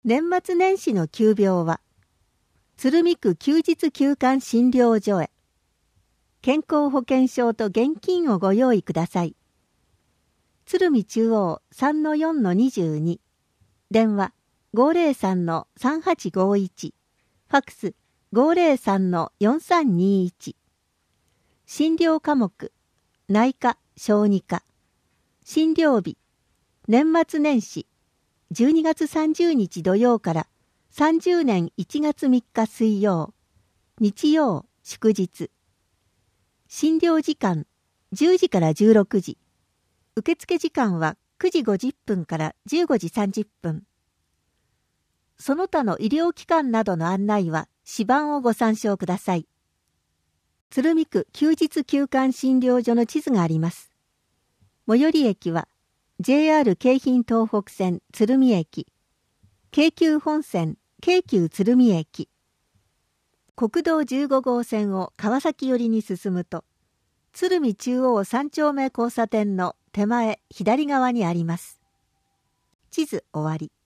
年末年始の急病は、鶴見区休日休館診療所へ。健康保険証と現金をご用意ください。鶴見中央 3-4-22。電話 503-3851。ファックス 503-4321。診療科目、内科、小児科。診療日、年末年始、12月30日土曜から30年1月3日水曜、日曜、祝日。診療時間、10時から16時。受付時間は9時50分から15時30分。その他の医療機関などの案内は、紙版をご参照ください。鶴見区休日休館診療所の地図があります。最寄り駅は、JR 京浜東北線鶴見駅、京急本線京急鶴見駅、国道15号線を川崎寄りに進むと、鶴見中央3丁目交差点の手前左側にあります。地図終わり。